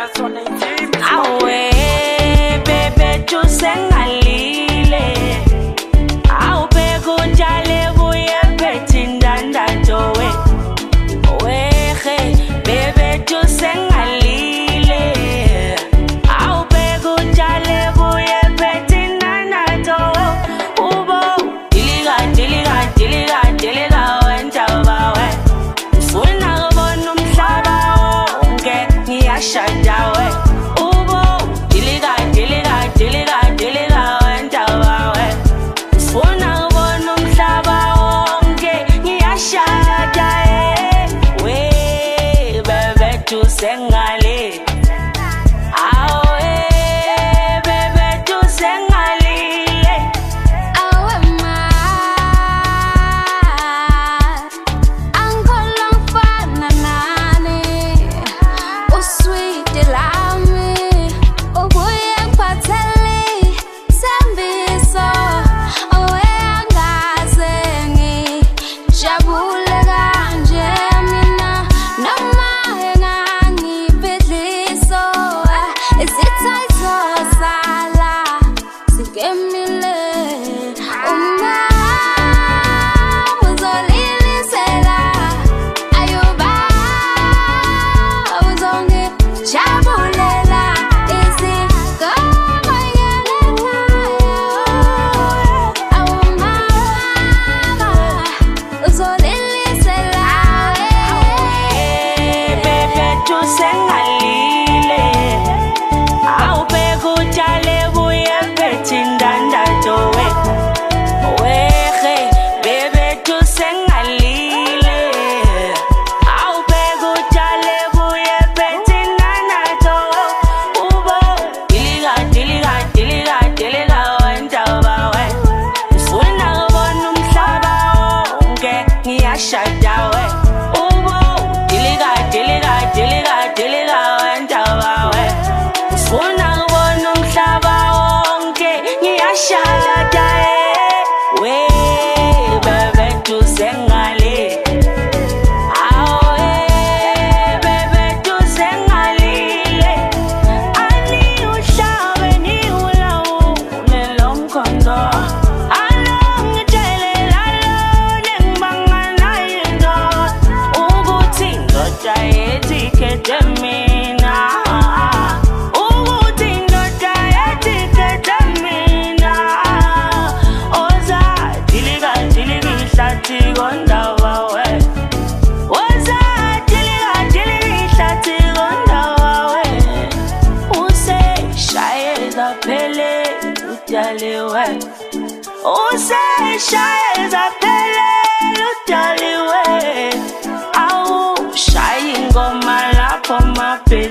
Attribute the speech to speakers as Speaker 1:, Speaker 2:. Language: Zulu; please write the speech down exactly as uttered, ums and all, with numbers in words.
Speaker 1: Awe bebe tusengalile awubheka unjale buye phethe indandatho we wehe bebe tusengalile awubheka unjale buye phethe indandatho ubo dilika dilika dilika dilika wentaba we ufuna kubona umhlaba wonke ngiyashada we Sengale awe bebe tu sengalile
Speaker 2: awe ma angolo mfana nani usweet lami ubuye ngiphathele sembiso awe angaze ngijabule kanje mina noma is it time to sala? Give me le, uma was all in sela. Ayuba was on it, chabulela. Is it come again? Uma was all in sela.
Speaker 1: Baby, to sengali. Shada we ubo dilika dilika dilika dilika wentaba we ufuna kubona umhlaba wonke ngiyashada we bebe tusengale awe bebe tusengalile ani uhlabe ni ulawu lelomkhondo Use shayeza pele lutaliwe au shayi ngoma lapho mape